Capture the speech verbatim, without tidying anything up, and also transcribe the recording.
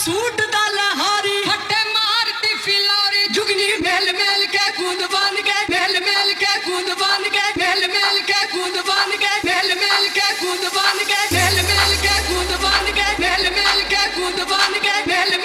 suit दा लहारी फटे मारती फिलौरी जुगनी मेल मेल के कूद बन के मेल मेल के कूद बन के मेल मेल के कूद बन के मेल मेल के कूद बन के मेल मेल के कूद बन के मेल मेल के कूद बन के मेल